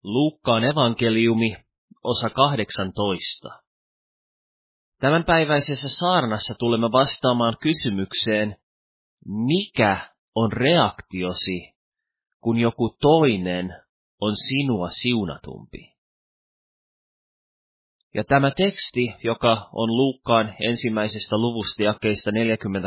Luukkaan evankeliumi, osa 18. Tämänpäiväisessä saarnassa tulemme vastaamaan kysymykseen, mikä on reaktiosi, kun joku toinen on sinua siunatumpi? Ja tämä teksti, joka on Luukkaan ensimmäisestä luvusta jakeista 43-45,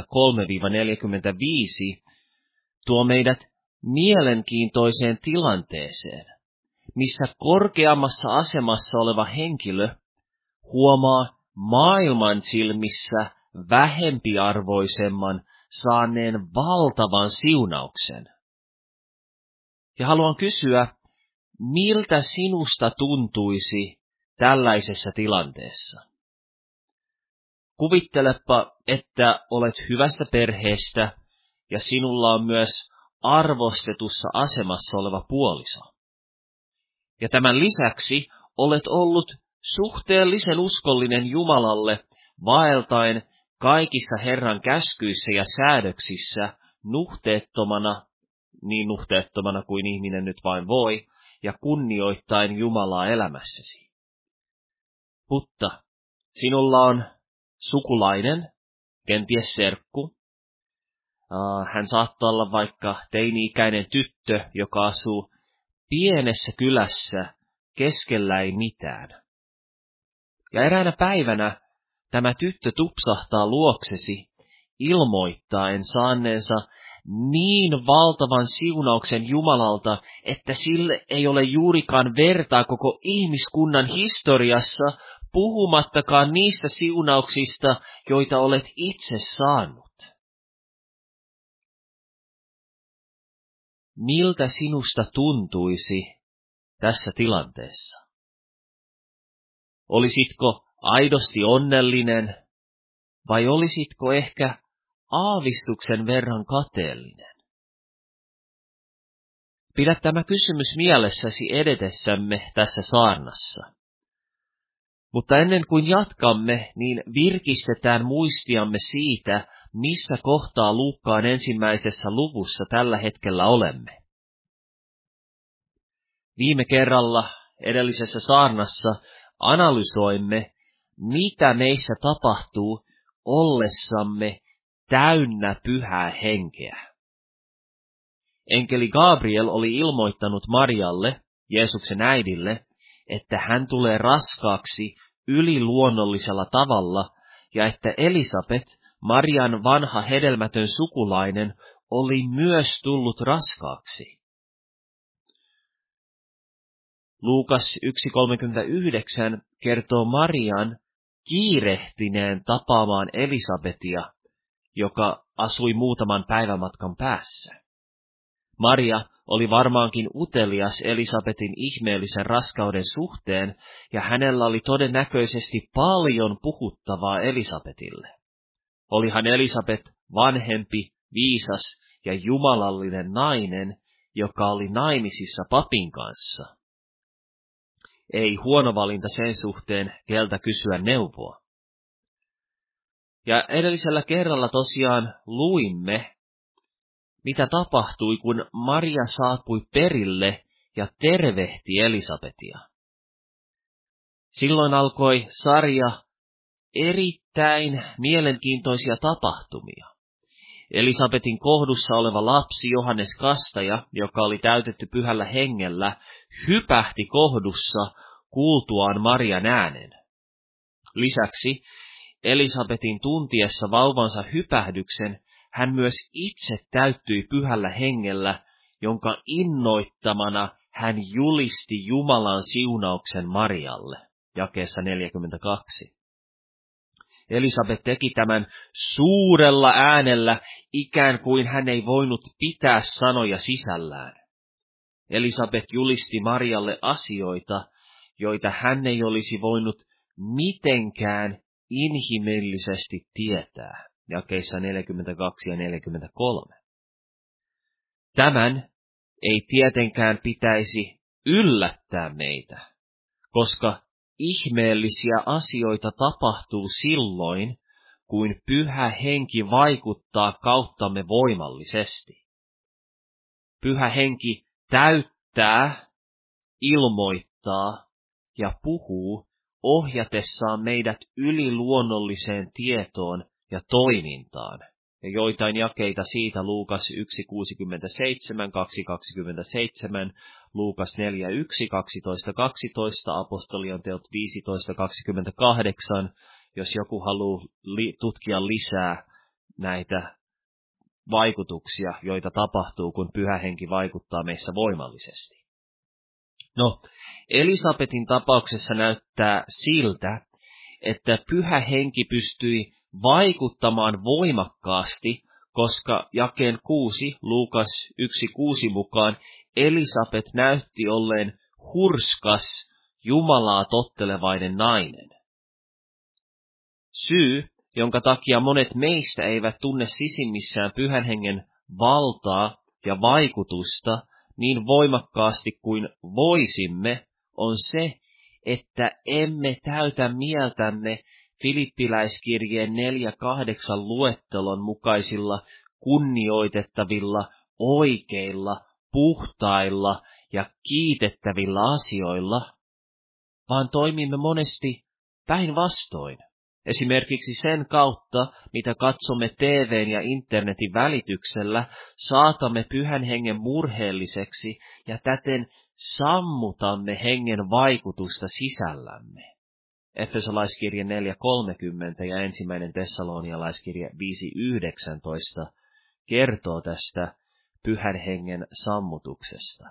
tuo meidät mielenkiintoiseen tilanteeseen, missä korkeammassa asemassa oleva henkilö huomaa maailman silmissä vähempiarvoisemman saaneen valtavan siunauksen. Ja haluan kysyä, miltä sinusta tuntuisi tällaisessa tilanteessa? Kuvittelepa, että olet hyvästä perheestä ja sinulla on myös arvostetussa asemassa oleva puoliso. Ja tämän lisäksi olet ollut suhteellisen uskollinen Jumalalle vaeltaen kaikissa Herran käskyissä ja säädöksissä nuhteettomana, niin nuhteettomana kuin ihminen nyt vain voi, ja kunnioittain Jumalaa elämässäsi. Mutta sinulla on sukulainen, kenties serkku. Hän saattaa olla vaikka teini-ikäinen tyttö, joka asuu pienessä kylässä, keskellä ei mitään. Ja eräänä päivänä tämä tyttö tupsahtaa luoksesi, ilmoittaen saaneensa niin valtavan siunauksen Jumalalta, että sille ei ole juurikaan vertaa koko ihmiskunnan historiassa, puhumattakaan niistä siunauksista, joita olet itse saanut. Miltä sinusta tuntuisi tässä tilanteessa? Olisitko aidosti onnellinen vai olisitko ehkä aavistuksen verran kateellinen? Pidä tämä kysymys mielessäsi edetessämme tässä saarnassa. Mutta ennen kuin jatkamme, niin virkistetään muistiamme siitä, missä kohtaa Luukkaan ensimmäisessä luvussa tällä hetkellä olemme. Viime kerralla edellisessä saarnassa analysoimme, mitä meissä tapahtuu ollessamme täynnä pyhää henkeä. Enkeli Gabriel oli ilmoittanut Marialle, Jeesuksen äidille, että hän tulee raskaaksi yliluonnollisella tavalla ja että Elisabet, Marian vanha hedelmätön sukulainen, oli myös tullut raskaaksi. Luukas 1.39 kertoo Marian kiirehtineen tapaamaan Elisabetia, joka asui muutaman päivämatkan päässä. Maria oli varmaankin utelias Elisabetin ihmeellisen raskauden suhteen, ja hänellä oli todennäköisesti paljon puhuttavaa Elisabetille. Olihan Elisabet vanhempi, viisas ja jumalallinen nainen, joka oli naimisissa papin kanssa. Ei huono valinta sen suhteen, keltä kysyä neuvoa. Ja edellisellä kerralla tosiaan luimme, mitä tapahtui, kun Maria saapui perille ja tervehti Elisabetia. Silloin alkoi sarja erittäin mielenkiintoisia tapahtumia. Elisabetin kohdussa oleva lapsi Johannes Kastaja, joka oli täytetty pyhällä hengellä, hypähti kohdussa kuultuaan Marian äänen. Lisäksi Elisabetin tuntiessa vauvansa hypähdyksen hän myös itse täyttyi pyhällä hengellä, jonka innoittamana hän julisti Jumalan siunauksen Marialle, jakeessa 42. Elisabet teki tämän suurella äänellä, ikään kuin hän ei voinut pitää sanoja sisällään. Elisabet julisti Marialle asioita, joita hän ei olisi voinut mitenkään inhimillisesti tietää, jakeissa 42 ja 43. Tämän ei tietenkään pitäisi yllättää meitä, koska ihmeellisiä asioita tapahtuu silloin, kun Pyhä Henki vaikuttaa kauttamme voimallisesti. Pyhä Henki täyttää ilmoittaa ja puhuu ohjatessaan meidät yliluonnolliseen tietoon ja toimintaan. Ja joitain jakeita siitä Luukas 1:67, 2:27, Luukas 4:1, 12:12, Apostolien teot 15:28, jos joku haluaa tutkia lisää näitä vaikutuksia, joita tapahtuu, kun Pyhä Henki vaikuttaa meissä voimallisesti. No, Elisabetin tapauksessa näyttää siltä, että Pyhä Henki pystyi vaikuttamaan voimakkaasti, koska jakeen 6, Luukas 1:6 mukaan, Elisabet näytti olleen hurskas, Jumalaa tottelevainen nainen. Syy, jonka takia monet meistä eivät tunne sisimmissään Pyhän Hengen valtaa ja vaikutusta niin voimakkaasti kuin voisimme, on se, että emme täytä mieltämme Filippiläiskirjeen 4:8 luettelon mukaisilla kunnioitettavilla, oikeilla, puhtailla ja kiitettävillä asioilla, vaan toimimme monesti päinvastoin. Esimerkiksi sen kautta, mitä katsomme TV:n ja internetin välityksellä, saatamme Pyhän Hengen murheelliseksi ja täten sammutamme hengen vaikutusta sisällämme. Efesolaiskirje 4:30 ja 1. Tessalonialaiskirje 5:19 kertoo tästä Pyhän Hengen sammutuksesta.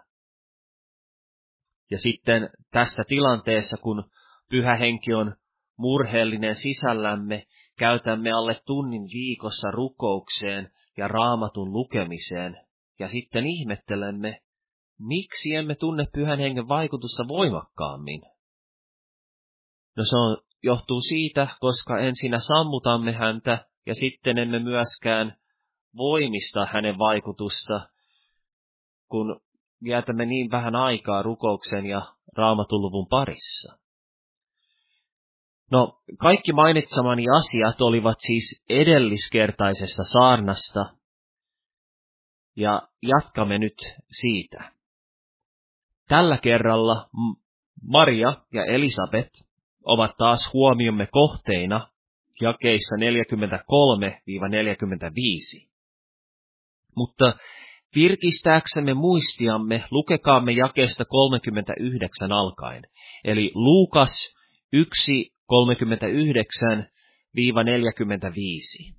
Ja sitten tässä tilanteessa, kun Pyhä Henki on murheellinen sisällämme, käytämme alle tunnin viikossa rukoukseen ja Raamatun lukemiseen, ja sitten ihmettelemme, miksi emme tunne Pyhän Hengen vaikutusta voimakkaammin. No johtuu siitä, koska ensinnä sammutamme häntä, ja sitten emme myöskään voimista hänen vaikutusta, kun vietämme niin vähän aikaa rukouksen ja Raamatun luvun parissa. No, kaikki mainitsemani asiat olivat siis edelliskertaisesta saarnasta, ja jatkamme nyt siitä. Tällä kerralla Maria ja Elisabet ovat taas huomiomme kohteina jakeissa 43-45. Mutta virkistääksemme muistiamme, lukekaamme jakeesta 39 alkaen, eli Luukas 1:39-45.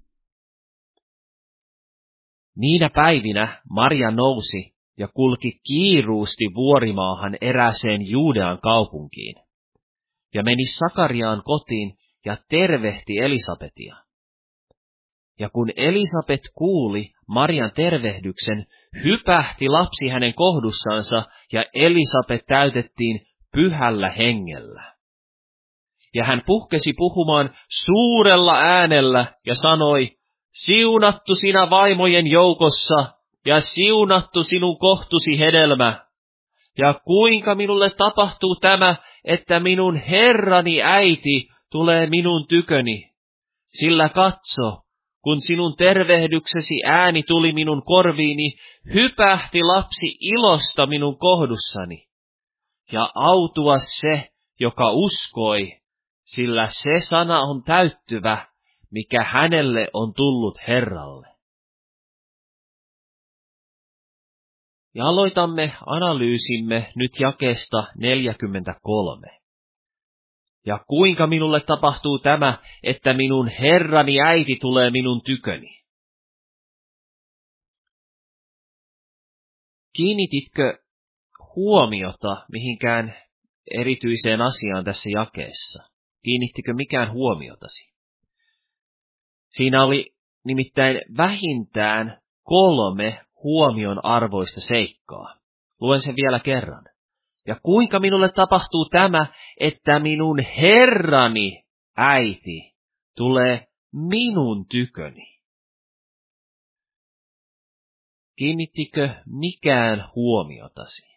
Niinä päivinä Maria nousi ja kulki kiiruusti vuorimaahan erääseen Juudean kaupunkiin, ja meni Sakariaan kotiin ja tervehti Elisabetia. Ja kun Elisabet kuuli Marian tervehdyksen, hypähti lapsi hänen kohdussansa, ja Elisabet täytettiin Pyhällä Hengellä. Ja hän puhkesi puhumaan suurella äänellä ja sanoi, siunattu sinä vaimojen joukossa, ja siunattu sinun kohtusi hedelmä. Ja kuinka minulle tapahtuu tämä, että minun Herrani äiti tulee minun tyköni? Sillä katso, kun sinun tervehdyksesi ääni tuli minun korviini, hypähti lapsi ilosta minun kohdussani. Ja autua se, joka uskoi, sillä se sana on täyttyvä, mikä hänelle on tullut Herralle. Ja aloitamme analyysimme nyt jakeesta 43. Ja kuinka minulle tapahtuu tämä, että minun Herrani äiti tulee minun tyköni? Kiinnititkö huomiota mihinkään erityiseen asiaan tässä jakeessa? Kiinnittikö mikään huomiotasi? Siinä oli nimittäin vähintään 3 huomion arvoista seikkaa. Luen sen vielä kerran. Ja kuinka minulle tapahtuu tämä, että minun Herrani äiti tulee minun tyköni? Kiinnittikö mikään huomiotasi?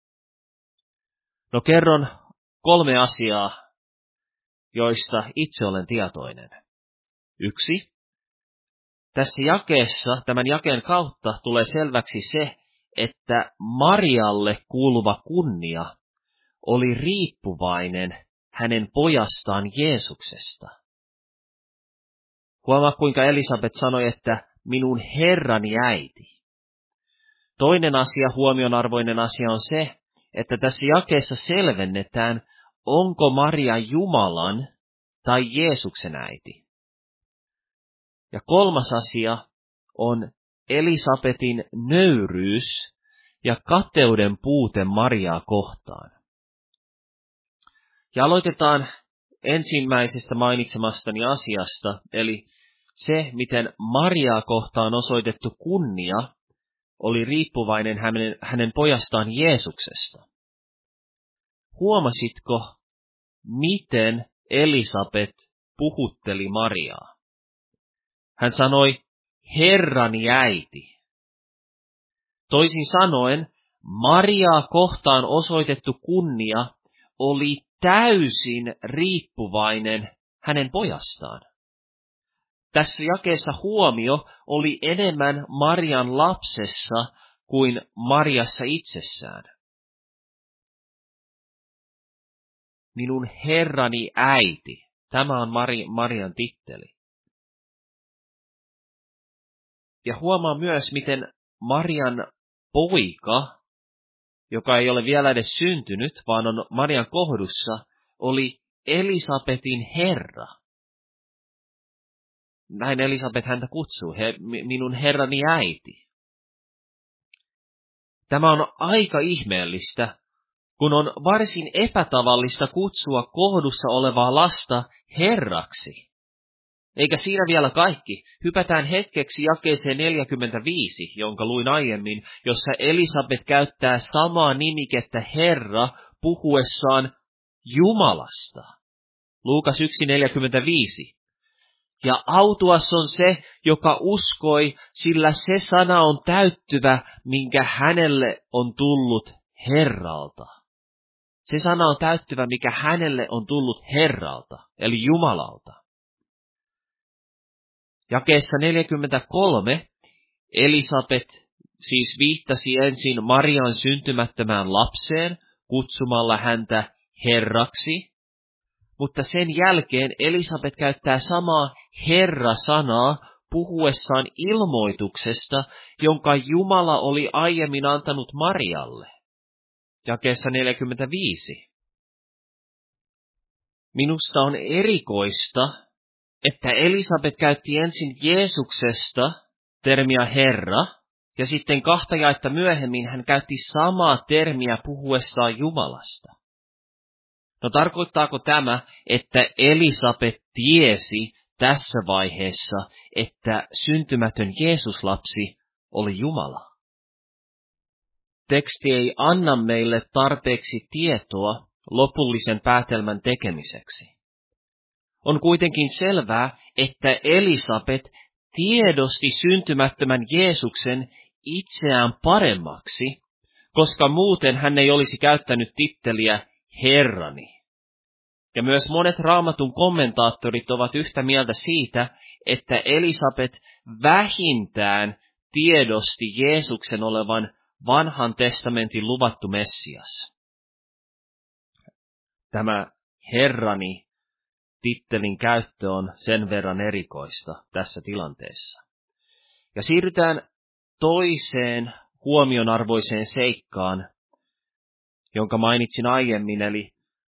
No kerron 3 asiaa, joista itse olen tietoinen. 1. Tässä jakeessa, tämän jakeen kautta tulee selväksi se, että Marialle kuuluva kunnia oli riippuvainen hänen pojastaan Jeesuksesta. Huomaa, kuinka Elisabet sanoi, että minun Herrani äiti. Toinen asia, huomionarvoinen asia on se, että tässä jakeessa selvennetään, onko Maria Jumalan tai Jeesuksen äiti. Ja kolmas asia on Elisabetin nöyryys ja kateuden puute Mariaa kohtaan. Ja aloitetaan ensimmäisestä mainitsemastani asiasta, eli se, miten Mariaa kohtaan osoitettu kunnia oli riippuvainen hänen pojastaan Jeesuksesta. Huomasitko, miten Elisabet puhutteli Mariaa? Hän sanoi, Herrani äiti. Toisin sanoen, Mariaa kohtaan osoitettu kunnia oli täysin riippuvainen hänen pojastaan. Tässä jakeessa huomio oli enemmän Marian lapsessa kuin Mariassa itsessään. Minun Herrani äiti. Tämä on Marian titteli. Ja huomaa myös, miten Marian poika, joka ei ole vielä edes syntynyt, vaan on Marian kohdussa, oli Elisabetin herra. Näin Elisabet häntä kutsuu, minun Herrani äiti. Tämä on aika ihmeellistä, kun on varsin epätavallista kutsua kohdussa olevaa lasta herraksi. Eikä siinä vielä kaikki. Hypätään hetkeksi jakeeseen 45, jonka luin aiemmin, jossa Elisabet käyttää samaa nimikettä Herra puhuessaan Jumalasta. Luukas 1:45. Ja autuas on se, joka uskoi, sillä se sana on täyttyvä, minkä hänelle on tullut Herralta. Se sana on täyttyvä, mikä hänelle on tullut Herralta, eli Jumalalta. Jakeessa 43 Elisabet siis viittasi ensin Marian syntymättömään lapseen kutsumalla häntä Herraksi, mutta sen jälkeen Elisabet käyttää samaa Herra-sanaa puhuessaan ilmoituksesta, jonka Jumala oli aiemmin antanut Marialle. Jakeessa 45. Minusta on erikoista, että Elisabet käytti ensin Jeesuksesta termiä Herra, ja sitten 2 jaetta myöhemmin hän käytti samaa termiä puhuessaan Jumalasta. No tarkoittaako tämä, että Elisabet tiesi tässä vaiheessa, että syntymätön Jeesuslapsi oli Jumala? Teksti ei anna meille tarpeeksi tietoa lopullisen päätelmän tekemiseksi. On kuitenkin selvää, että Elisabet tiedosti syntymättömän Jeesuksen itseään paremmaksi, koska muuten hän ei olisi käyttänyt titteliä Herrani. Ja myös monet Raamatun kommentaattorit ovat yhtä mieltä siitä, että Elisabet vähintään tiedosti Jeesuksen olevan vanhan testamentin luvattu Messias. Tämä Herrani tittelin käyttö on sen verran erikoista tässä tilanteessa. Ja siirrytään toiseen huomionarvoiseen seikkaan, jonka mainitsin aiemmin, eli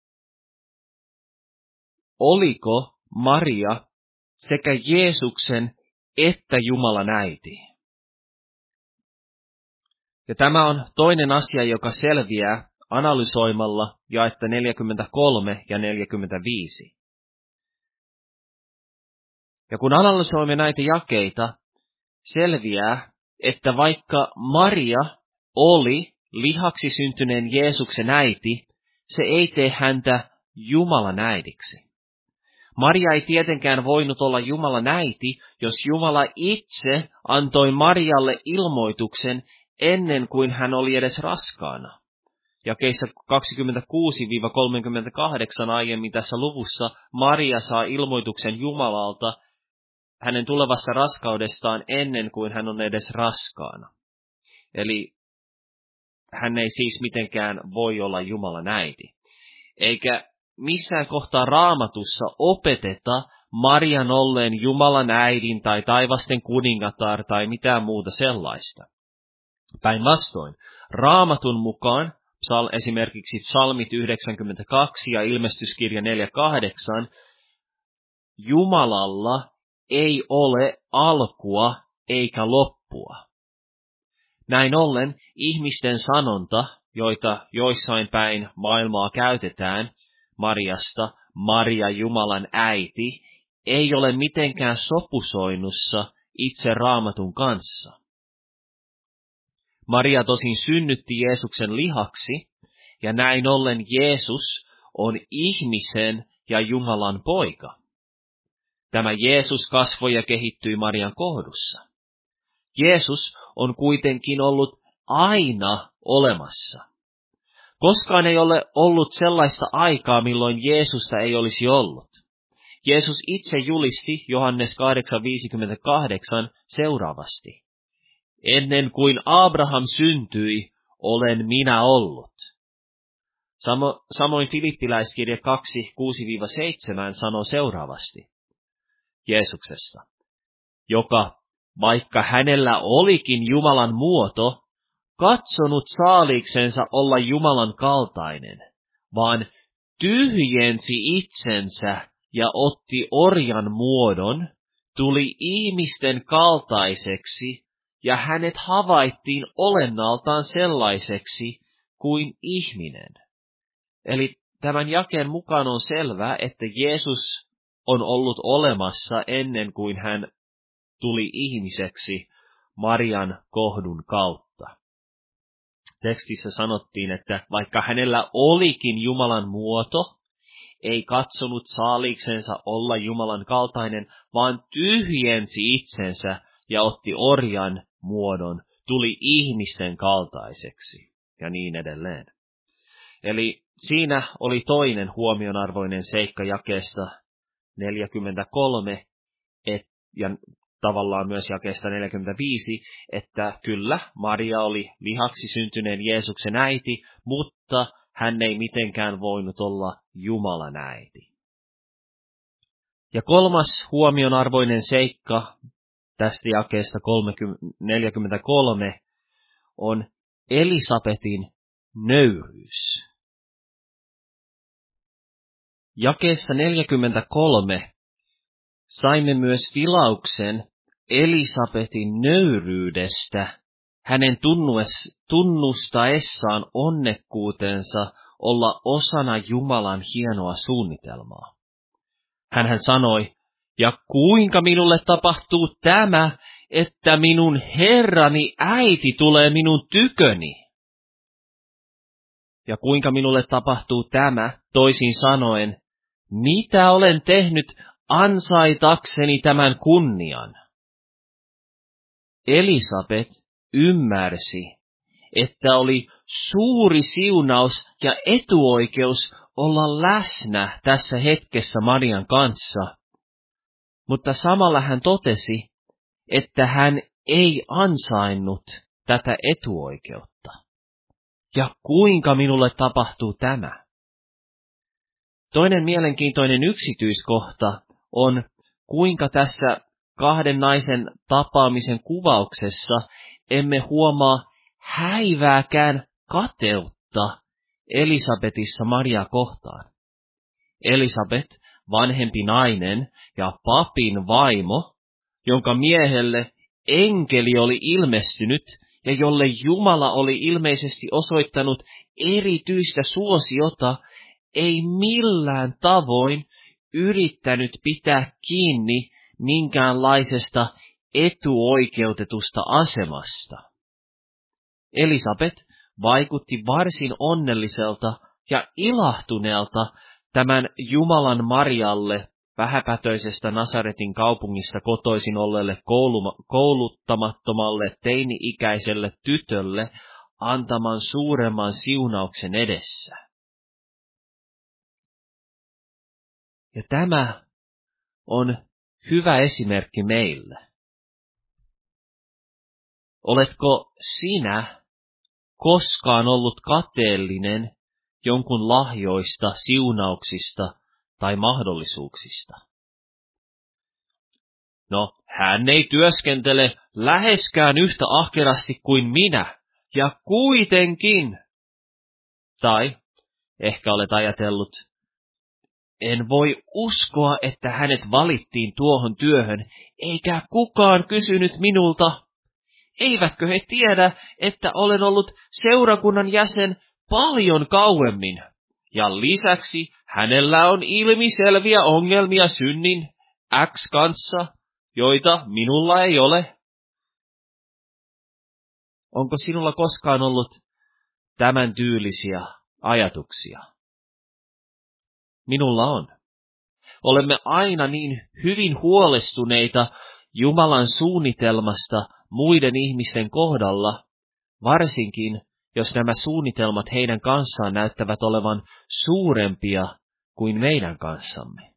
oliko Maria sekä Jeesuksen että Jumalan äiti? Ja tämä on toinen asia, joka selviää analysoimalla jaetta 43 ja 45. Ja kun analysoimme näitä jakeita, selviää, että vaikka Maria oli lihaksi syntyneen Jeesuksen äiti, se ei tee häntä Jumalan äidiksi. Maria ei tietenkään voinut olla Jumalan äiti, jos Jumala itse antoi Marialle ilmoituksen ennen kuin hän oli edes raskaana. Jakeissa 26-38 aiemmin tässä luvussa Maria saa ilmoituksen Jumalalta hänen tulevasta raskaudestaan ennen kuin hän on edes raskaana. Eli hän ei siis mitenkään voi olla Jumalan äiti. eikä missään kohtaa Raamatussa opeteta Marian olleen Jumalan äidin tai taivasten kuningatar tai mitään muuta sellaista. Päinvastoin, Raamatun mukaan, esimerkiksi Psalmit 92 ja Ilmestyskirja 4:8, Jumalalla ei ole alkua eikä loppua. Näin ollen ihmisten sanonta, joita joissain päin maailmaa käytetään Mariasta, Maria Jumalan äiti, ei ole mitenkään sopusoinnussa itse Raamatun kanssa. Maria tosin synnytti Jeesuksen lihaksi, ja näin ollen Jeesus on ihmisen ja Jumalan poika. Tämä Jeesus kasvoi ja kehittyi Marian kohdussa. Jeesus on kuitenkin ollut aina olemassa. Koskaan ei ole ollut sellaista aikaa, milloin Jeesusta ei olisi ollut. Jeesus itse julisti Johannes 8:58 seuraavasti. Ennen kuin Abraham syntyi, olen minä ollut. Samoin Filippiläiskirja 2:6-7 sanoo seuraavasti Jeesuksesta, joka, vaikka hänellä olikin Jumalan muoto, katsonut saaliiksensa olla Jumalan kaltainen, vaan tyhjensi itsensä ja otti orjan muodon, tuli ihmisten kaltaiseksi, ja hänet havaittiin olennaltaan sellaiseksi kuin ihminen. Eli tämän jakeen mukaan on selvää, että Jeesus on ollut olemassa ennen kuin hän tuli ihmiseksi Marian kohdun kautta. Tekstissä sanottiin, että vaikka hänellä olikin Jumalan muoto, ei katsonut saaliiksensa olla Jumalan kaltainen, vaan tyhjensi itsensä ja otti orjan muodon, tuli ihmisten kaltaiseksi ja niin edelleen. Eli siinä oli toinen huomionarvoinen seikka jakeesta 43 ja tavallaan myös jakeesta 45, että kyllä, Maria oli lihaksi syntyneen Jeesuksen äiti, mutta hän ei mitenkään voinut olla Jumalan äiti. Ja kolmas huomionarvoinen seikka tästä jakeesta 43 on Elisabetin nöyryys. Jakeessa 43 saimme myös vilauksen Elisabetin nöyryydestä, hänen tunnustaessaan onnekkuutensa olla osana Jumalan hienoa suunnitelmaa. Hänhän sanoi, ja kuinka minulle tapahtuu tämä, että minun Herrani äiti tulee minun tyköni? Ja kuinka minulle tapahtuu tämä, toisin sanoen, mitä olen tehnyt ansaitakseni tämän kunnian? Elisabet ymmärsi, että oli suuri siunaus ja etuoikeus olla läsnä tässä hetkessä Marian kanssa, mutta samalla hän totesi, että hän ei ansainnut tätä etuoikeutta. Ja kuinka minulle tapahtuu tämä? Toinen mielenkiintoinen yksityiskohta on, kuinka tässä kahden naisen tapaamisen kuvauksessa emme huomaa häivääkään kateutta Elisabetissa Maria kohtaan. Elisabet, vanhempi nainen ja papin vaimo, jonka miehelle enkeli oli ilmestynyt ja jolle Jumala oli ilmeisesti osoittanut erityistä suosiota, ei millään tavoin yrittänyt pitää kiinni minkäänlaisesta etuoikeutetusta asemasta. Elisabet vaikutti varsin onnelliselta ja ilahtuneelta tämän Jumalan Marialle, vähäpätöisestä Nasaretin kaupungista kotoisin olleelle kouluttamattomalle teini-ikäiselle tytölle antaman suuremman siunauksen edessä. Ja tämä on hyvä esimerkki meille. Oletko sinä koskaan ollut kateellinen jonkun lahjoista, siunauksista tai mahdollisuuksista. No, hän ei työskentele läheskään yhtä ahkerasti kuin minä, ja kuitenkin. Tai ehkä olet ajatellut, en voi uskoa, että hänet valittiin tuohon työhön, eikä kukaan kysynyt minulta. Eivätkö he tiedä, että olen ollut seurakunnan jäsen paljon kauemmin, ja lisäksi hänellä on ilmiselviä ongelmia synnin X kanssa, joita minulla ei ole. Onko sinulla koskaan ollut tämän tyylisiä ajatuksia? Minulla on. Olemme aina niin hyvin huolestuneita Jumalan suunnitelmasta muiden ihmisten kohdalla, varsinkin jos nämä suunnitelmat heidän kanssaan näyttävät olevan suurempia kuin meidän kanssamme.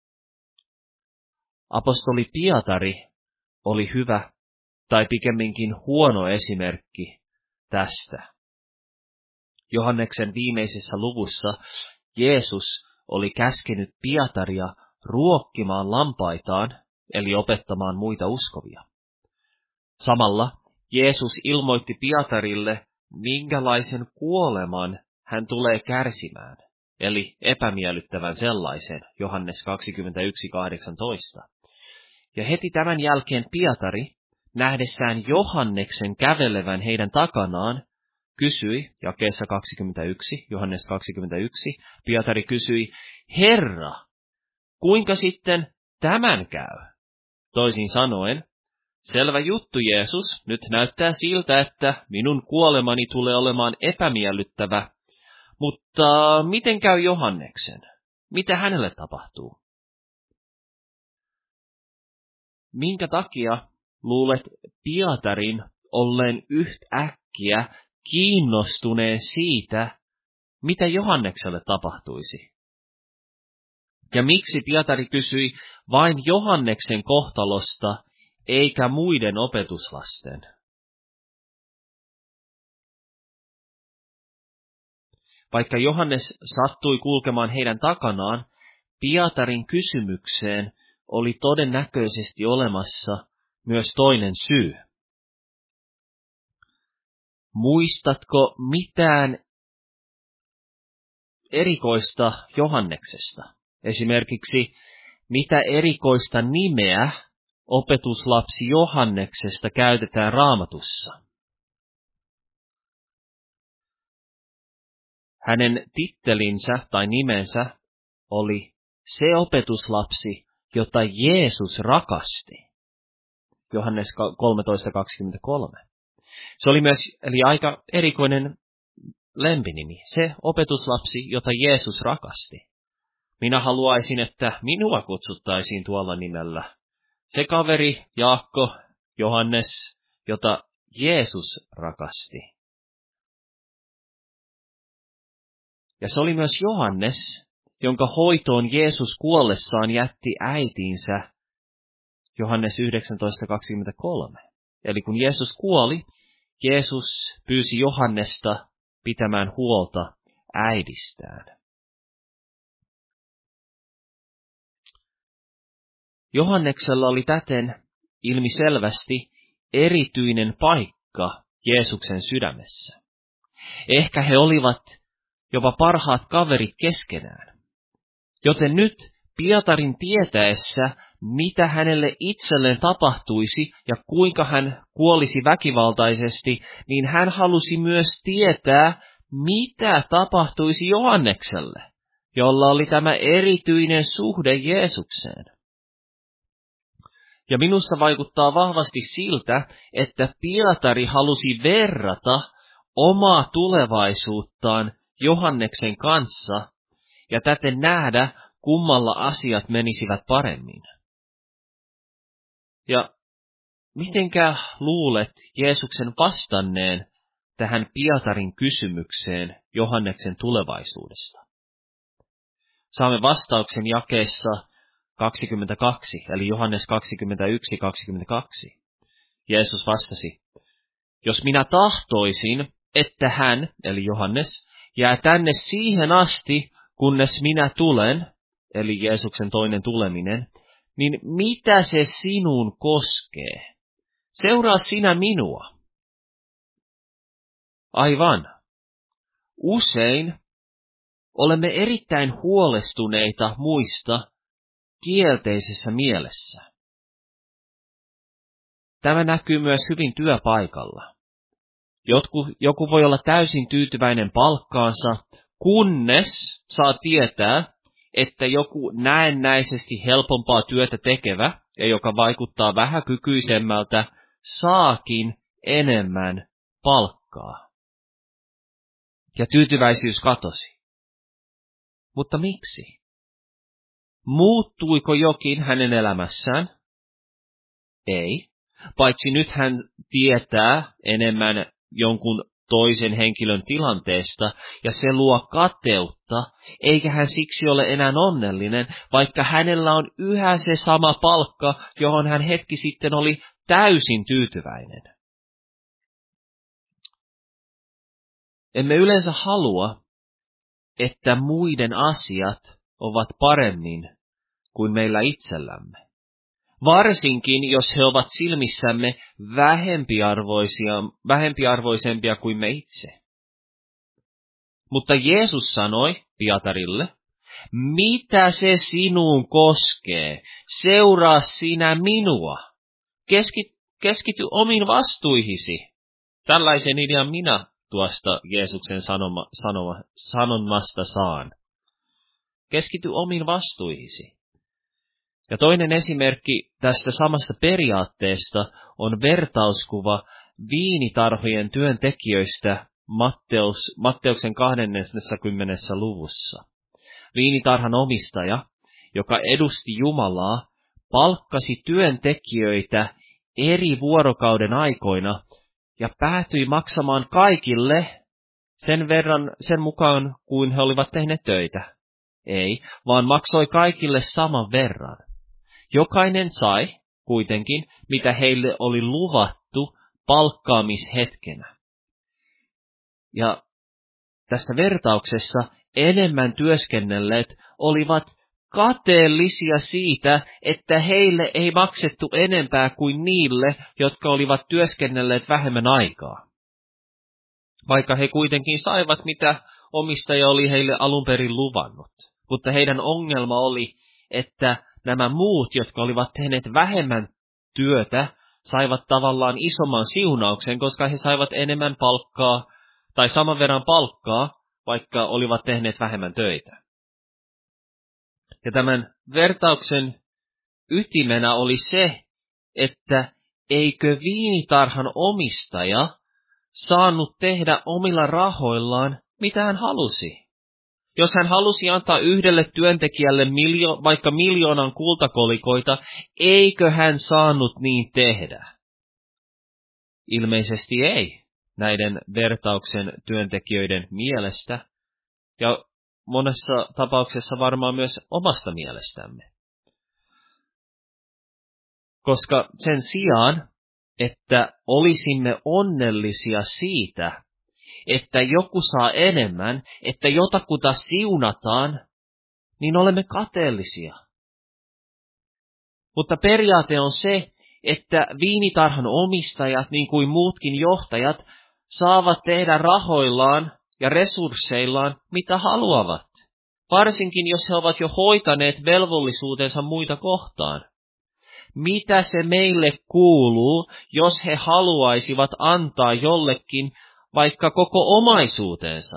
Apostoli Pietari oli hyvä tai pikemminkin huono esimerkki tästä. Johanneksen viimeisessä luvussa Jeesus oli käskenyt Pietaria ruokkimaan lampaitaan, eli opettamaan muita uskovia. Samalla Jeesus ilmoitti Pietarille, minkälaisen kuoleman hän tulee kärsimään, eli epämiellyttävän sellaisen, Johannes 21:18. Ja heti tämän jälkeen Pietari, nähdessään Johanneksen kävelevän heidän takanaan, kysyi, jakeessa 21, Johannes 21, Pietari kysyi, Herra, kuinka sitten tämän käy? Toisin sanoen, selvä juttu Jeesus, nyt näyttää siltä, että minun kuolemani tulee olemaan epämiellyttävä, mutta miten käy Johanneksen? Mitä hänelle tapahtuu? Minkä takia luulet Pietarin olleen yhtäkkiä kiinnostuneen siitä, mitä Johannekselle tapahtuisi? Ja miksi Pietari kysyi vain Johanneksen kohtalosta, eikä muiden opetuslasten? Vaikka Johannes sattui kulkemaan heidän takanaan, Pietarin kysymykseen oli todennäköisesti olemassa myös toinen syy. Muistatko mitään erikoista Johanneksesta? Esimerkiksi, mitä erikoista nimeä opetuslapsi Johanneksesta käytetään Raamatussa? Hänen tittelinsä tai nimensä oli se opetuslapsi, jota Jeesus rakasti. Johannes 13:23. Se oli myös aika erikoinen lempinimi, se opetuslapsi, jota Jeesus rakasti. Minä haluaisin, että minua kutsuttaisiin tuolla nimellä. Se kaveri, Jaakko, Johannes, jota Jeesus rakasti. Ja se oli myös Johannes, jonka hoitoon Jeesus kuollessaan jätti äitinsä, Johannes 19:23. Eli kun Jeesus kuoli, Jeesus pyysi Johannesta pitämään huolta äidistään. Johanneksella oli täten ilmiselvästi erityinen paikka Jeesuksen sydämessä. Ehkä he olivat jopa parhaat kaverit keskenään. Joten nyt Pietarin tietäessä, mitä hänelle itselleen tapahtuisi ja kuinka hän kuolisi väkivaltaisesti, niin hän halusi myös tietää, mitä tapahtuisi Johannekselle, jolla oli tämä erityinen suhde Jeesukseen. Ja minusta vaikuttaa vahvasti siltä, että Pietari halusi verrata omaa tulevaisuuttaan Johanneksen kanssa ja täten nähdä, kummalla asiat menisivät paremmin. Ja mitenkä luulet Jeesuksen vastanneen tähän Pietarin kysymykseen Johanneksen tulevaisuudesta? Saamme vastauksen jakeessa 22, eli Johannes 21:22. Jeesus vastasi, jos minä tahtoisin, että hän, eli Johannes, jää tänne siihen asti, kunnes minä tulen, eli Jeesuksen toinen tuleminen, niin mitä se sinun koskee? Seuraa sinä minua. Aivan. Usein olemme erittäin huolestuneita muista kielteisessä mielessä. Tämä näkyy myös hyvin työpaikalla. Joku voi olla täysin tyytyväinen palkkaansa, kunnes saa tietää, että joku näennäisesti helpompaa työtä tekevä ja joka vaikuttaa vähäkykyisemmältä, saakin enemmän palkkaa. Ja tyytyväisyys katosi. Mutta miksi? Muuttuiko jokin hänen elämässään? Ei, paitsi nyt hän tietää enemmän jonkun toisen henkilön tilanteesta, ja se luo kateutta, eikä hän siksi ole enää onnellinen, vaikka hänellä on yhä se sama palkka, johon hän hetki sitten oli täysin tyytyväinen. Emme yleensä halua, että muiden asiat ovat paremmin kuin meillä itsellämme. Varsinkin, jos he ovat silmissämme vähempiarvoisempia kuin me itse. Mutta Jeesus sanoi Pietarille, mitä se sinuun koskee? Seuraa sinä minua. Keskity omiin vastuihisi. Tällaisen idean minä tuosta Jeesuksen sanomasta saan. Keskity omiin vastuihisi. Ja toinen esimerkki tästä samasta periaatteesta on vertauskuva viinitarhojen työntekijöistä Matteuksen 20. luvussa. Viinitarhan omistaja, joka edusti Jumalaa, palkkasi työntekijöitä eri vuorokauden aikoina ja päätyi maksamaan kaikille sen mukaan, kuin he olivat tehneet töitä. Ei, vaan maksoi kaikille saman verran. Jokainen sai kuitenkin, mitä heille oli luvattu palkkaamishetkenä. Ja tässä vertauksessa enemmän työskennelleet olivat kateellisia siitä, että heille ei maksettu enempää kuin niille, jotka olivat työskennelleet vähemmän aikaa. Vaikka he kuitenkin saivat, mitä omistaja oli heille alun perin luvannut. Mutta heidän ongelma oli, että nämä muut, jotka olivat tehneet vähemmän työtä, saivat tavallaan isomman siunauksen, koska he saivat enemmän palkkaa tai saman verran palkkaa, vaikka olivat tehneet vähemmän töitä. Ja tämän vertauksen ytimenä oli se, että eikö viinitarhan omistaja saanut tehdä omilla rahoillaan, mitä hän halusi. Jos hän halusi antaa yhdelle työntekijälle vaikka 1,000,000 kultakolikoita, eikö hän saanut niin tehdä? Ilmeisesti ei, näiden vertauksen työntekijöiden mielestä, ja monessa tapauksessa varmaan myös omasta mielestämme. Koska sen sijaan, että olisimme onnellisia siitä, että joku saa enemmän, että jotakuta siunataan, niin olemme kateellisia. Mutta periaate on se, että viinitarhan omistajat, niin kuin muutkin johtajat, saavat tehdä rahoillaan ja resursseillaan, mitä haluavat. Varsinkin, jos he ovat jo hoitaneet velvollisuutensa muita kohtaan. Mitä se meille kuuluu, jos he haluaisivat antaa jollekin vaikka koko omaisuutensa?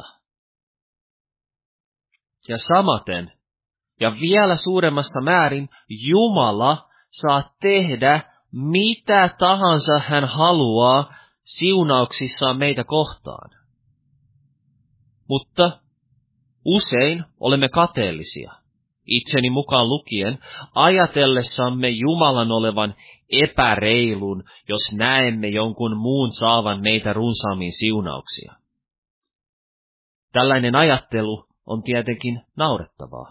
Ja samaten, ja vielä suuremmassa määrin, Jumala saa tehdä mitä tahansa hän haluaa siunauksissaan meitä kohtaan. Mutta usein olemme kateellisia, itseni mukaan lukien, ajatellessamme Jumalan olevan epäreilun, jos näemme jonkun muun saavan meitä runsaammin siunauksia. Tällainen ajattelu on tietenkin naurettavaa.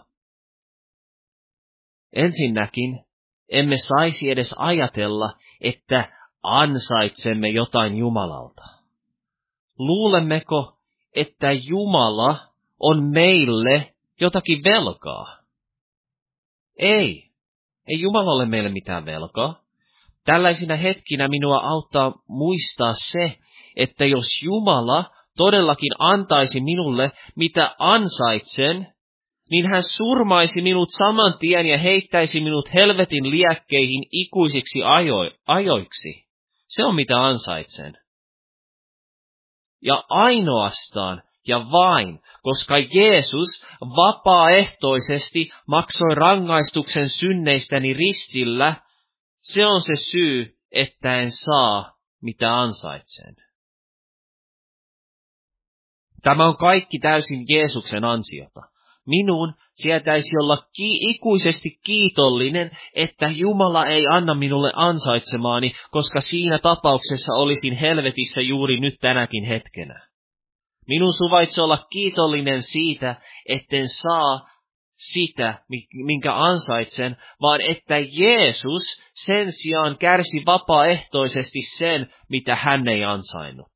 Ensinnäkin emme saisi edes ajatella, että ansaitsemme jotain Jumalalta. Luulemmeko, että Jumala on meille jotakin velkaa. Ei Jumala ole meille mitään velkaa. Tällaisina hetkinä minua auttaa muistaa se, että jos Jumala todellakin antaisi minulle mitä ansaitsen, niin hän surmaisi minut saman tien ja heittäisi minut helvetin liekkeihin ikuisiksi ajoiksi. Se on mitä ansaitsen. Ja ainoastaan ja vain, koska Jeesus vapaaehtoisesti maksoi rangaistuksen synneistäni ristillä, se on se syy, että en saa mitä ansaitsen. Tämä on kaikki täysin Jeesuksen ansiota. Minun sietäisi olla ikuisesti kiitollinen, että Jumala ei anna minulle ansaitsemaani, koska siinä tapauksessa olisin helvetissä juuri nyt tänäkin hetkenä. Minun suvaitsi olla kiitollinen siitä, etten saa sitä, minkä ansaitsen, vaan että Jeesus sen sijaan kärsi vapaaehtoisesti sen, mitä hän ei ansainnut.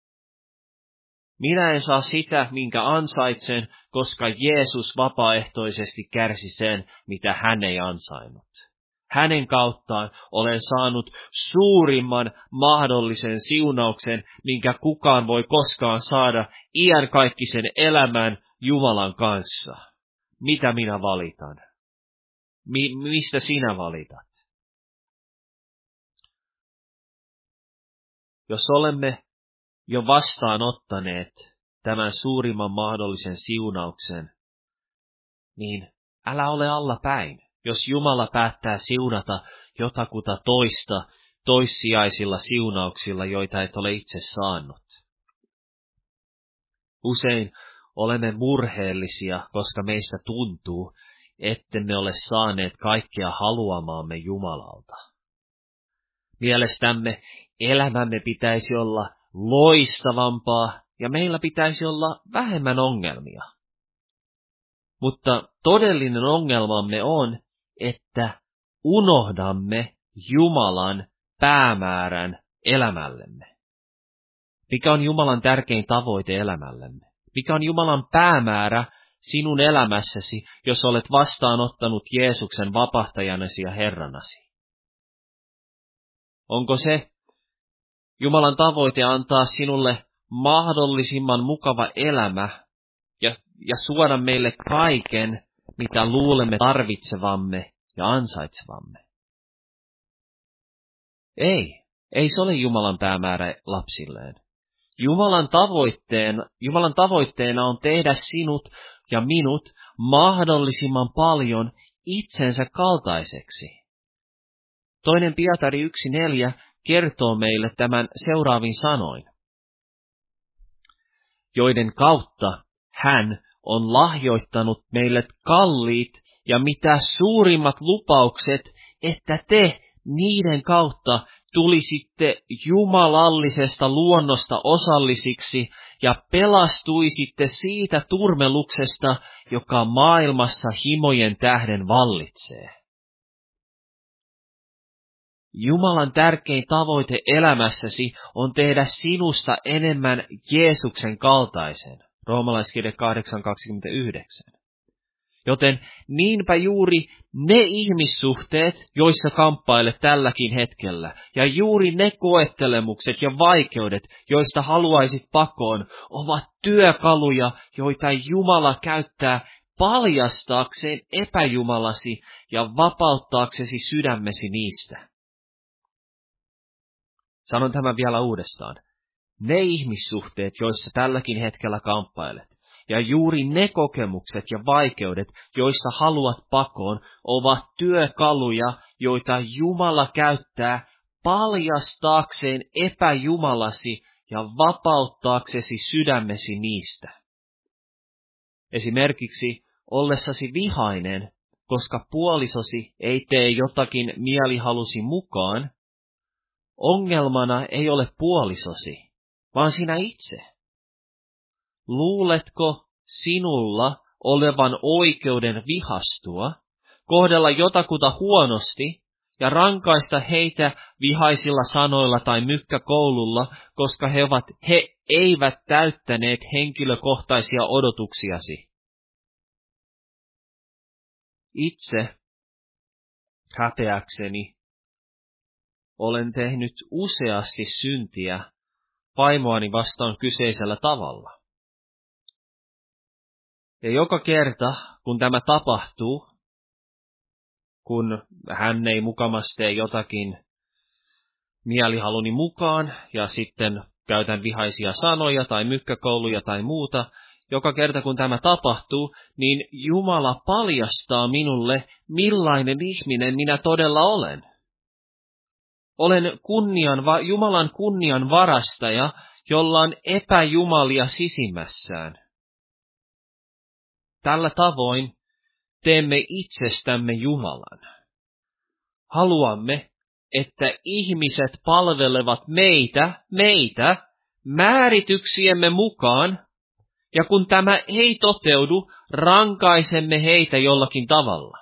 Minä en saa sitä, minkä ansaitsen, koska Jeesus vapaaehtoisesti kärsi sen, mitä hän ei ansainnut. Hänen kauttaan olen saanut suurimman mahdollisen siunauksen, minkä kukaan voi koskaan saada iankaikkisen elämän Jumalan kanssa. Mitä minä valitan? Mistä sinä valitat? Jos olemme jo vastaanottaneet tämän suurimman mahdollisen siunauksen, niin älä ole allapäin. Jos Jumala päättää siunata jotakuta toista toissijaisilla siunauksilla, joita et ole itse saanut. Usein olemme murheellisia, koska meistä tuntuu, ettemme ole saaneet kaikkea haluamaamme Jumalalta. Mielestämme elämämme pitäisi olla loistavampaa ja meillä pitäisi olla vähemmän ongelmia. Mutta todellinen ongelmamme on, että unohdamme Jumalan päämäärän elämällemme. Mikä on Jumalan tärkein tavoite elämällemme? Mikä on Jumalan päämäärä sinun elämässäsi, jos olet vastaanottanut Jeesuksen vapahtajanasi ja Herranasi? Onko se Jumalan tavoite antaa sinulle mahdollisimman mukava elämä ja suoda meille kaiken, mitä luulemme tarvitsevamme ja ansaitsevamme? Ei se ole Jumalan päämäärä lapsilleen. Jumalan tavoitteena on tehdä sinut ja minut mahdollisimman paljon itsensä kaltaiseksi. 2. Pietari 1:4 kertoo meille tämän seuraavin sanoin, joiden kautta hän on lahjoittanut meille kalliit ja mitä suurimmat lupaukset, että te niiden kautta tulisitte jumalallisesta luonnosta osallisiksi ja pelastuisitte siitä turmeluksesta, joka maailmassa himojen tähden vallitsee. Jumalan tärkein tavoite elämässäsi on tehdä sinusta enemmän Jeesuksen kaltaisen. Roomalaiskirje 8:29. Joten niinpä juuri ne ihmissuhteet, joissa kamppailet tälläkin hetkellä, ja juuri ne koettelemukset ja vaikeudet, joista haluaisit pakoon, ovat työkaluja, joita Jumala käyttää paljastaakseen epäjumalasi ja vapauttaaksesi sydämesi niistä. Sanon tämän vielä uudestaan. Ne ihmissuhteet, joissa tälläkin hetkellä kamppailet, ja juuri ne kokemukset ja vaikeudet, joista haluat pakoon, ovat työkaluja, joita Jumala käyttää paljastaakseen epäjumalasi ja vapauttaaksesi sydämesi niistä. Esimerkiksi ollessasi vihainen, koska puolisosi ei tee jotakin mielihalusi mukaan, ongelmana ei ole puolisosi, vaan sinä itse. Luuletko sinulla olevan oikeuden vihastua, kohdella jotakuta huonosti, ja rankaista heitä vihaisilla sanoilla tai mykkäkoululla, koska he eivät täyttäneet henkilökohtaisia odotuksiasi. Itse, häpeäkseni, olen tehnyt useasti syntiä vaimoani vastaan kyseisellä tavalla. Ja joka kerta, kun tämä tapahtuu, kun hän ei mukamas tee jotakin mielihaluni mukaan, ja sitten käytän vihaisia sanoja tai mykkäkouluja tai muuta, joka kerta kun tämä tapahtuu, niin Jumala paljastaa minulle, millainen ihminen minä todella olen. Olen Jumalan kunnian varastaja, jolla on epäjumalia sisimmässään. Tällä tavoin teemme itsestämme Jumalan. Haluamme, että ihmiset palvelevat meitä määrityksiemme mukaan, ja kun tämä ei toteudu, rankaisemme heitä jollakin tavalla.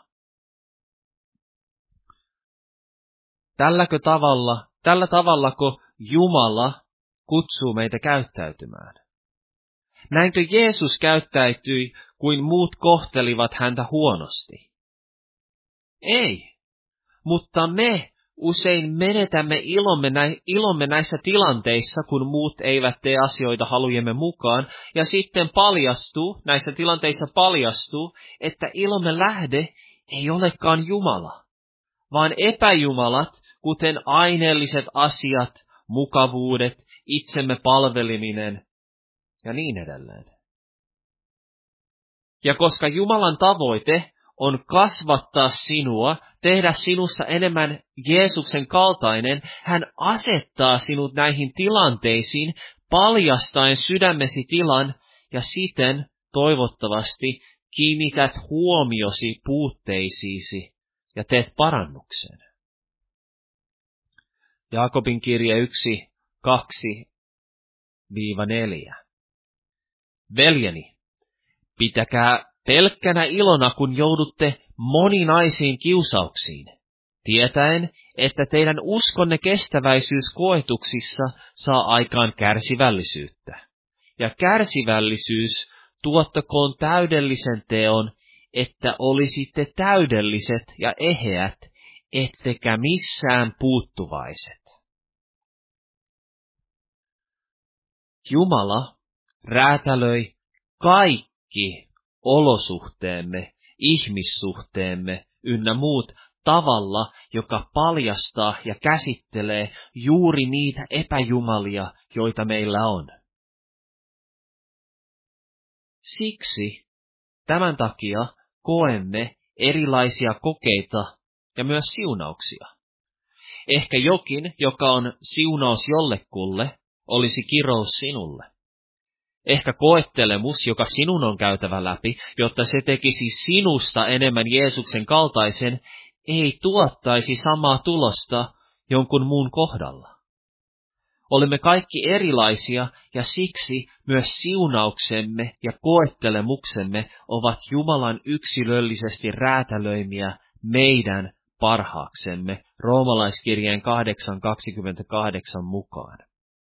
Tällä tavallako Jumala kutsuu meitä käyttäytymään? Näinkö Jeesus käyttäytyi, kuin muut kohtelivat häntä huonosti? Ei, mutta me usein menetämme ilomme näissä tilanteissa, kun muut eivät tee asioita halujemme mukaan, ja sitten näissä tilanteissa paljastuu, että ilomme lähde ei olekaan Jumala, vaan epäjumalat, kuten aineelliset asiat, mukavuudet, itsemme palveliminen ja niin edelleen. Ja koska Jumalan tavoite on kasvattaa sinua, tehdä sinussa enemmän Jeesuksen kaltainen, hän asettaa sinut näihin tilanteisiin, paljastaen sydämesi tilan, ja siten toivottavasti kiinnität huomiosi puutteisiisi ja teet parannuksen. Jaakobin kirje 1:2-4. Veljeni, pitäkää pelkkänä ilona, kun joudutte moninaisiin kiusauksiin, tietäen, että teidän uskonne kestäväisyys koetuksissa saa aikaan kärsivällisyyttä. Ja kärsivällisyys tuottakoon täydellisen teon, että olisitte täydelliset ja eheät, ettekä missään puuttuvaiset. Jumala räätälöi kaikki olosuhteemme, ihmissuhteemme ynnä muut tavalla, joka paljastaa ja käsittelee juuri niitä epäjumalia, joita meillä on. Siksi tämän takia koemme erilaisia kokeita ja myös siunauksia. Ehkä jokin, joka on siunaus jollekulle, olisi kirous sinulle. Ehkä koettelemus, joka sinun on käytävä läpi, jotta se tekisi sinusta enemmän Jeesuksen kaltaisen, ei tuottaisi samaa tulosta jonkun muun kohdalla. Olemme kaikki erilaisia, ja siksi myös siunauksemme ja koettelemuksemme ovat Jumalan yksilöllisesti räätälöimiä meidän parhaaksemme Roomalaiskirjeen 8:28 mukaan.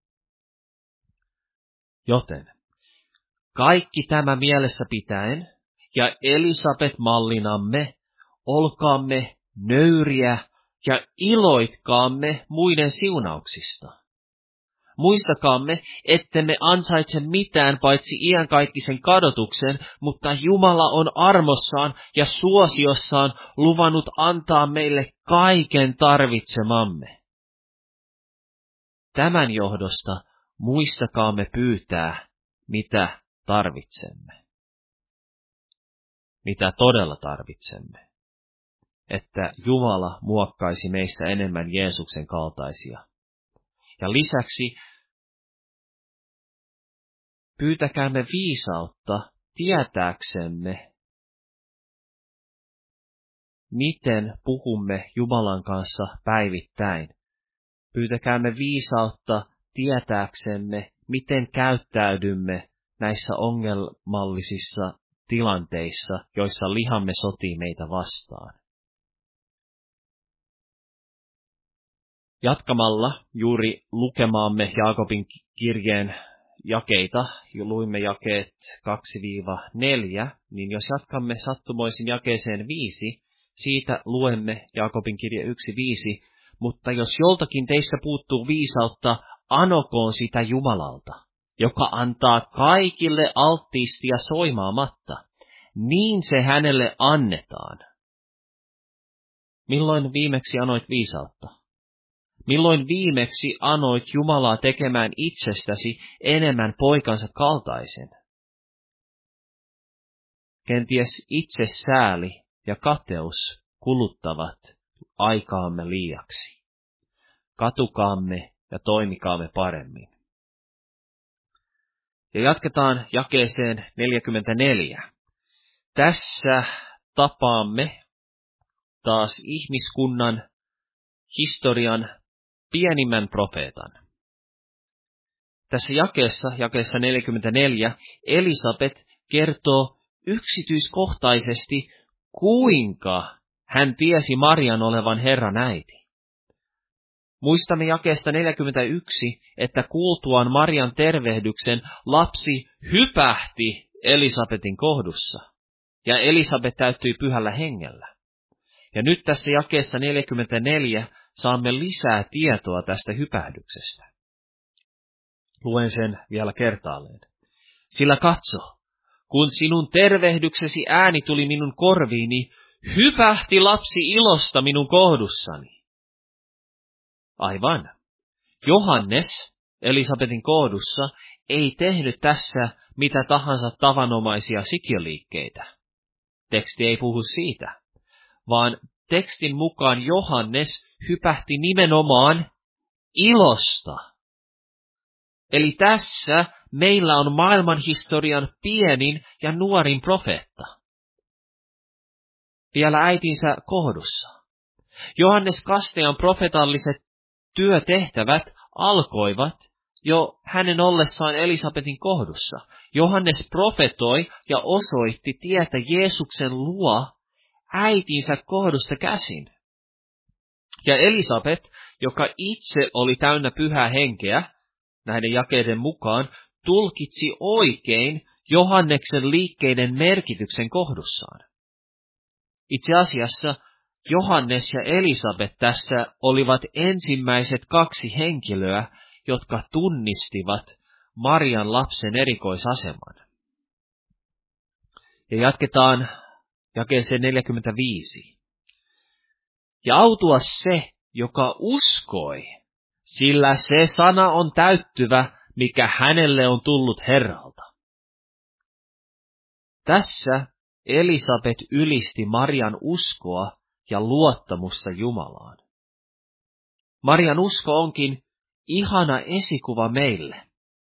Joten kaikki tämä mielessä pitäen ja Elisabet-mallinamme olkaamme nöyriä ja iloitkaamme muiden siunauksista. Muistakaamme, ettemme ansaitse mitään paitsi iankaikkisen kadotuksen, mutta Jumala on armossaan ja suosiossaan luvannut antaa meille kaiken tarvitsemamme. Tämän johdosta muistakaamme pyytää, mitä tarvitsemme. Mitä todella tarvitsemme. Että Jumala muokkaisi meistä enemmän Jeesuksen kaltaisia. Ja lisäksi pyytäkäämme viisautta tietääksemme, miten puhumme Jumalan kanssa päivittäin. Pyytäkäämme viisautta tietääksemme, miten käyttäydymme näissä ongelmallisissa tilanteissa, joissa lihamme sotii meitä vastaan. Jatkamalla juuri lukemaamme Jaakobin kirjeen jakeita, luimme jakeet 2-4, niin jos jatkamme sattumoisin jakeeseen 5, siitä luemme Jaakobin kirje 1:5, mutta jos joltakin teistä puuttuu viisautta, anokoon sitä Jumalalta, joka antaa kaikille alttiisti ja soimaamatta, niin se hänelle annetaan. Milloin viimeksi anoit viisautta? Milloin viimeksi anoit Jumalaa tekemään itsestäsi enemmän poikansa kaltaisen? Kenties itsesääli ja kateus kuluttavat aikaamme liiaksi. Katukaamme ja toimikaamme paremmin. Ja jatketaan jakeeseen 44. Tässä tapaamme taas ihmiskunnan historian pienimmän profeetan. Tässä jakeessa 44 Elisabet kertoo yksityiskohtaisesti, kuinka hän tiesi Marian olevan Herran äiti. Muistamme jakeesta 41, että kuultuaan Marian tervehdyksen lapsi hypähti Elisabetin kohdussa, ja Elisabet täyttyi pyhällä hengellä. Ja nyt tässä jakeessa 44 saamme lisää tietoa tästä hypähdyksestä. Luen sen vielä kertaalleen. Sillä katso, kun sinun tervehdyksesi ääni tuli minun korviini, hypähti lapsi ilosta minun kohdussani. Aivan. Johannes, Elisabetin kohdussa, ei tehnyt tässä mitä tahansa tavanomaisia sikiöliikkeitä. Teksti ei puhu siitä, vaan tekstin mukaan Johannes hypähti nimenomaan ilosta. Eli tässä meillä on maailmanhistorian pienin ja nuorin profeetta. Vielä äitinsä kohdussa. Johannes Kastajan profetalliset työtehtävät alkoivat jo hänen ollessaan Elisabetin kohdussa. Johannes profetoi ja osoitti tietä Jeesuksen luo äitinsä kohdusta käsin. Ja Elisabet, joka itse oli täynnä pyhää henkeä, näiden jakeiden mukaan, tulkitsi oikein Johanneksen liikkeiden merkityksen kohdussaan. Itse asiassa Johannes ja Elisabet tässä olivat ensimmäiset 2 henkilöä, jotka tunnistivat Marian lapsen erikoisaseman. Ja jatketaan jakeeseen 45. Ja autua se, joka uskoi, sillä se sana on täyttyvä, mikä hänelle on tullut Herralta. Tässä Elisabet ylisti Marian uskoa ja luottamusta Jumalaan. Marian usko onkin ihana esikuva meille.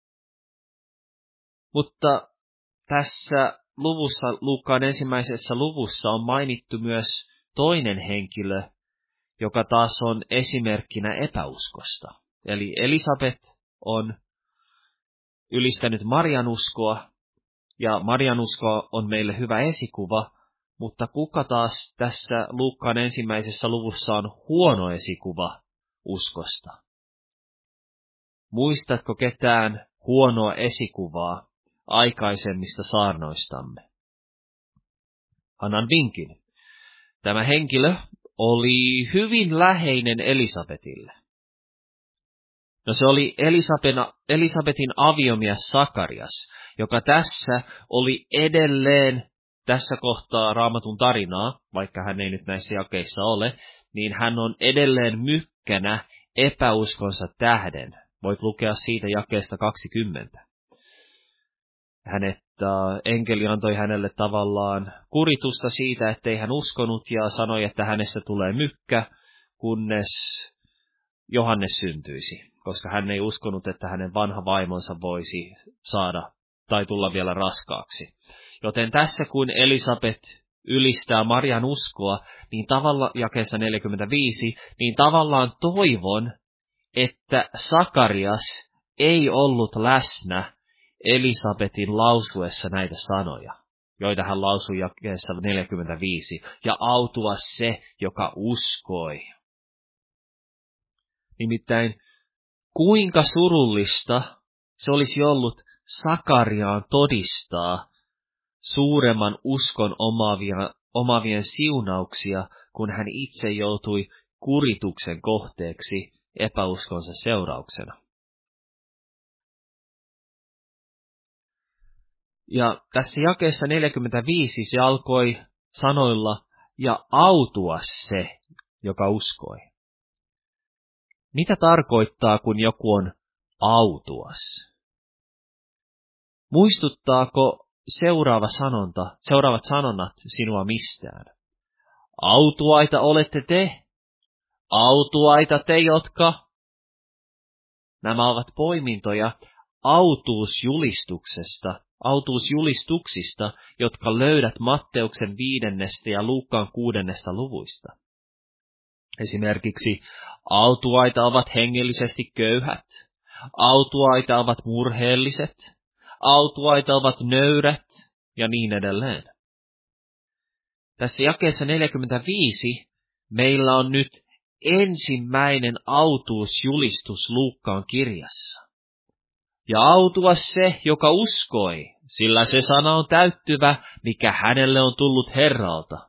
Mutta tässä luvussa, Luukkaan 1. luvussa on mainittu myös toinen henkilö, joka taas on esimerkkinä epäuskosta. Eli Elisabet on ylistänyt Marian uskoa, ja Marian usko on meille hyvä esikuva, mutta kuka taas tässä Luukkaan 1. luvussa on huono esikuva uskosta? Muistatko ketään huonoa esikuvaa aikaisemmista saarnoistamme? Annan vinkin. Tämä henkilö oli hyvin läheinen Elisabetille. No se oli Elisabetin aviomies Sakarias, joka tässä oli edelleen, tässä kohtaa Raamatun tarinaa, vaikka hän ei nyt näissä jakeissa ole, niin hän on edelleen mykkänä epäuskonsa tähden. Voit lukea siitä jakeesta 20. Enkeli antoi hänelle tavallaan kuritusta siitä, ettei hän uskonut ja sanoi, että hänestä tulee mykkä, kunnes Johannes syntyisi, koska hän ei uskonut, että hänen vanha vaimonsa voisi saada tai tulla vielä raskaaksi. Joten tässä kun Elisabet ylistää Marian uskoa, niin jakeessa 45, niin tavallaan toivon, että Sakarias ei ollut läsnä Elisabetin lausuessa näitä sanoja, joita hän lausui jakeessa 45, ja autua se, joka uskoi. Nimittäin kuinka surullista se olisi ollut Sakariaan todistaa suuremman uskon omaavien siunauksia, kun hän itse joutui kurituksen kohteeksi epäuskonsa seurauksena. Ja tässä jakeessa 45 se alkoi sanoilla, ja autua se, joka uskoi. Mitä tarkoittaa, kun joku on autuas? Muistuttaako seuraavat sanonnat sinua mistään? Autuaita olette te, autuaita te, jotka. Nämä ovat poimintoja autuusjulistuksista, jotka löydät Matteuksen 5. ja Luukkaan 6. luvuista. Esimerkiksi autuaita ovat hengellisesti köyhät, autuaita ovat murheelliset, autuaita ovat nöyrät ja niin edelleen. Tässä jakeessa 45 meillä on nyt ensimmäinen autuusjulistus Luukkaan kirjassa. Ja autuas se, joka uskoi, sillä se sana on täyttyvä, mikä hänelle on tullut Herralta.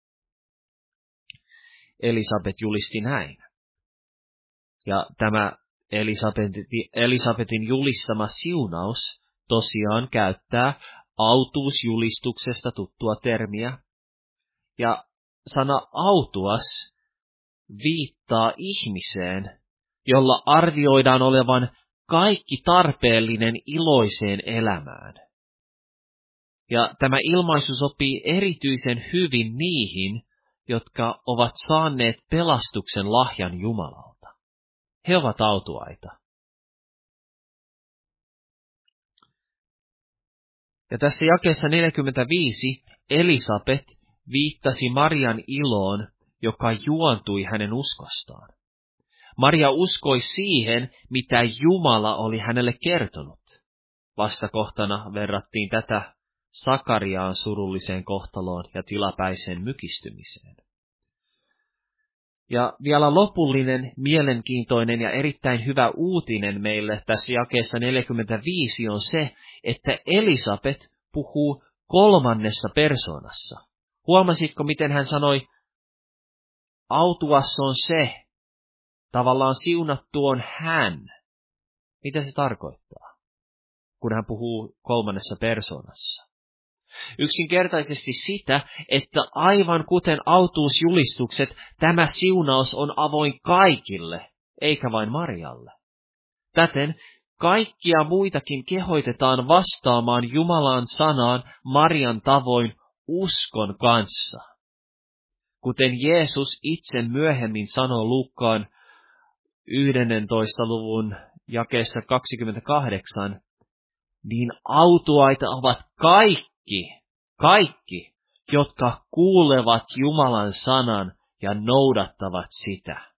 Elisabet julisti näin. Ja tämä Elisabetin julistama siunaus tosiaan käyttää autuusjulistuksesta tuttua termiä. Ja sana autuas viittaa ihmiseen, jolla arvioidaan olevan kaikki tarpeellinen iloiseen elämään. Ja tämä ilmaisu sopii erityisen hyvin niihin, jotka ovat saaneet pelastuksen lahjan Jumalalta. He ovat autuaita. Ja tässä jakeessa 45 Elisabet viittasi Marian iloon, joka juontui hänen uskostaan. Maria uskoi siihen, mitä Jumala oli hänelle kertonut. Vastakohtana verrattiin tätä Sakariaan surulliseen kohtaloon ja tilapäiseen mykistymiseen. Ja vielä lopullinen, mielenkiintoinen ja erittäin hyvä uutinen meille tässä jakeessa 45 on se, että Elisabet puhuu 3. persoonassa. Huomasitko, miten hän sanoi, autuas on se, tavallaan siunattu on hän. Mitä se tarkoittaa, kun hän puhuu 3. persoonassa? Yksinkertaisesti sitä, että aivan kuten autuusjulistukset, tämä siunaus on avoin kaikille, eikä vain Marialle. Täten kaikkia muitakin kehoitetaan vastaamaan Jumalan sanaan Marian tavoin uskon kanssa. Kuten Jeesus itse myöhemmin sanoo Luukkaan 11. luvun jakeessa 28, niin autuaita ovat kaikki, jotka kuulevat Jumalan sanan ja noudattavat sitä.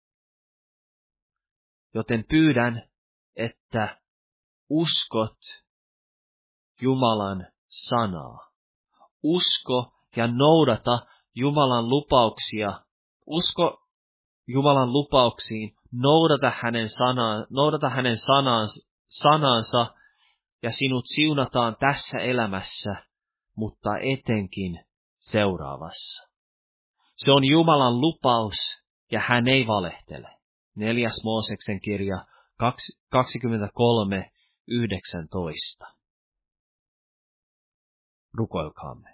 Joten pyydän, että uskot Jumalan sanaa. Usko ja noudata Jumalan lupauksia. Usko Jumalan lupauksiin, noudata hänen sanansa, ja sinut siunataan tässä elämässä, mutta etenkin seuraavassa. Se on Jumalan lupaus, ja hän ei valehtele. 4. Mooseksen kirja 23:19. Rukoilkaamme.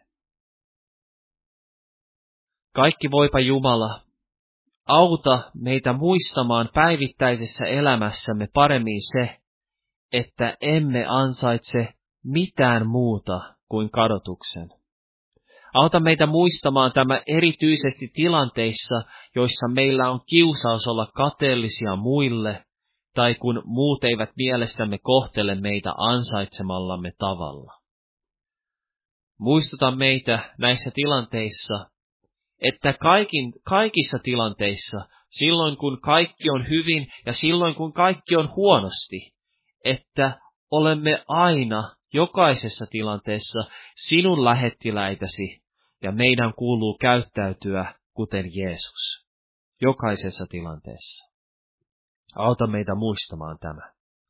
Kaikki voipa Jumala, auta meitä muistamaan päivittäisessä elämässämme paremmin se, että emme ansaitse mitään muuta kuin kadotuksen. Auta meitä muistamaan tämä erityisesti tilanteissa, joissa meillä on kiusaus olla kateellisia muille, tai kun muut eivät mielestämme kohtele meitä ansaitsemallamme tavalla. Muistuta meitä näissä tilanteissa, että kaikissa tilanteissa, silloin kun kaikki on hyvin ja silloin kun kaikki on huonosti, että olemme aina jokaisessa tilanteessa sinun lähettiläitäsi ja meidän kuuluu käyttäytyä kuten Jeesus. Jokaisessa tilanteessa. Auta meitä muistamaan tämä.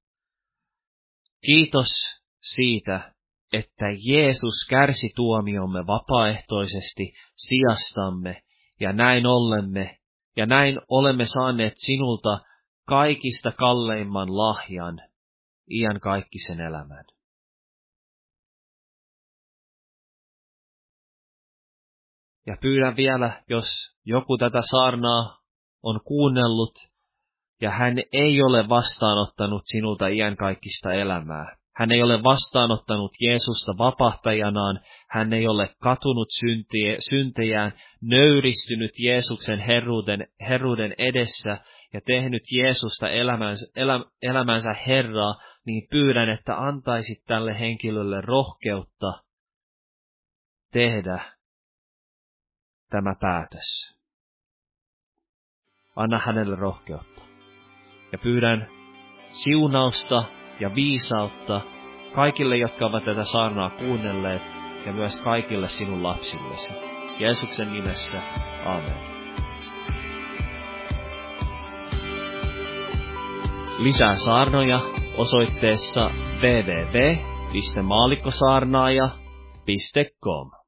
Kiitos siitä, että Jeesus kärsi tuomiomme vapaaehtoisesti sijastamme, ja näin olemme saaneet sinulta kaikista kalleimman lahjan, iankaikkisen elämän. Ja pyydän vielä, jos joku tätä saarnaa on kuunnellut, ja hän ei ole vastaanottanut sinulta iankaikkista elämää. Hän ei ole vastaanottanut Jeesusta vapahtajanaan, hän ei ole katunut syntejään, nöyristynyt Jeesuksen herruuden edessä ja tehnyt Jeesusta elämänsä Herraa, niin pyydän, että antaisit tälle henkilölle rohkeutta tehdä tämä päätös. Anna hänelle rohkeutta. Ja pyydän siunausta ja viisautta kaikille, jotka ovat tätä saarnaa kuunnelleet, ja myös kaikille sinun lapsillesi. Jeesuksen nimessä, amen. Lisää saarnoja osoitteessa www.maallikkosaarnaaja.com